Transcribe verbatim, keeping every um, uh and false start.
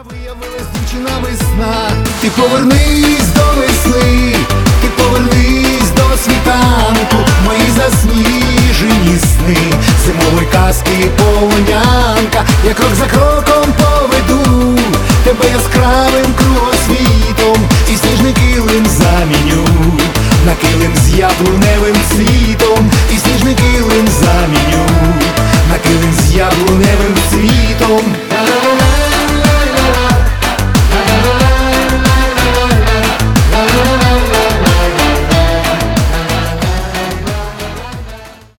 Виявилась дівчина весна. Ти повернись до весни, ти повернись до світанку, мої засніжені сни, зимової казки полонянка, я крок за кроком